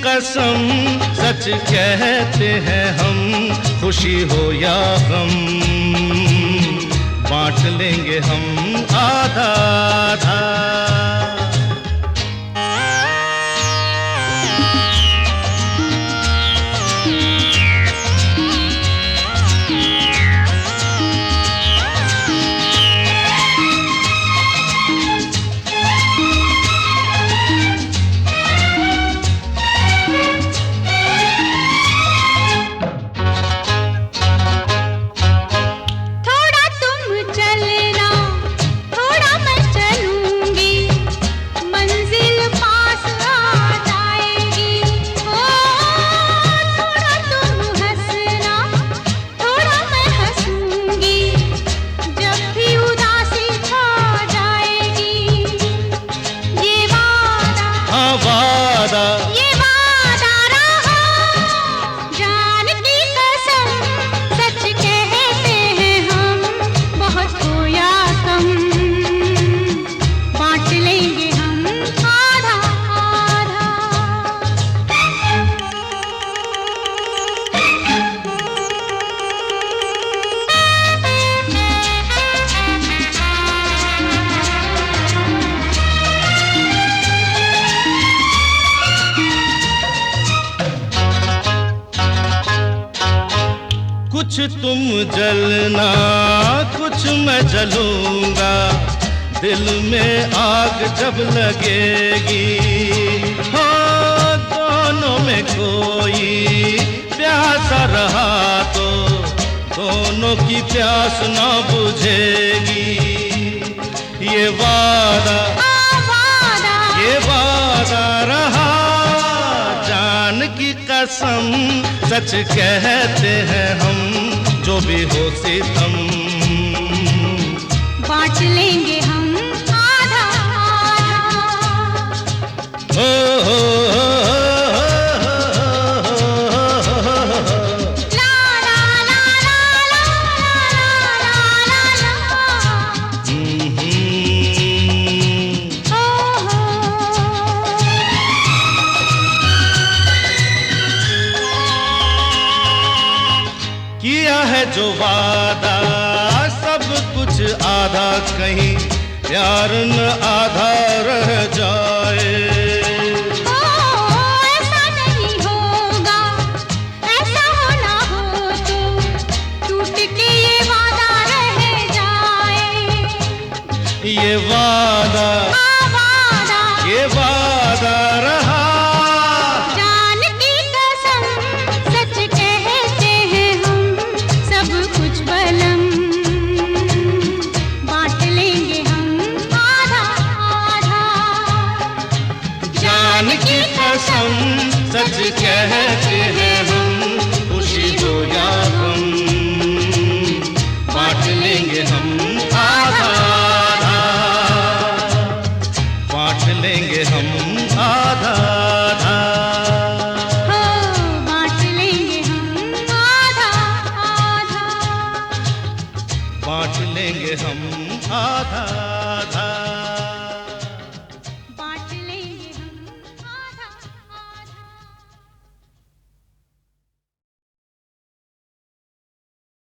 कसम सच कहते हैं हम, खुशी हो या गम बांट लेंगे हम आधा आधा। ये वादा रहा, जान की कसम सच कहते हैं हम, बहुत खोया कम बांट लेंगे हम आधा आधा। कुछ तुम जलना कुछ मैं जलूंगा, दिल में आग जब लगेगी हो दोनों में कोई प्यासा रहा तो दोनों की प्यास ना बुझेगी। ये वादा रहा, जान की कसम सच कहते हैं हम, जो भी हो सितम बांट लेंगे हम आधा आधा। किया है जो वादा सब कुछ आधा, कहीं प्यार न आधा रह जाए। ऐसा नहीं होगा, ऐसा होना हो तो टूट के ये वादा रह जाए। ये वादा रहा, जान की कसम सच कहते हैं हम, खुशी हो या गम बांट लेंगे हम आधा आधा, बांट लेंगे हम आधा आधा, बांट लेंगे हम आधा आधा, बांट लेंगे हम आधा आधा।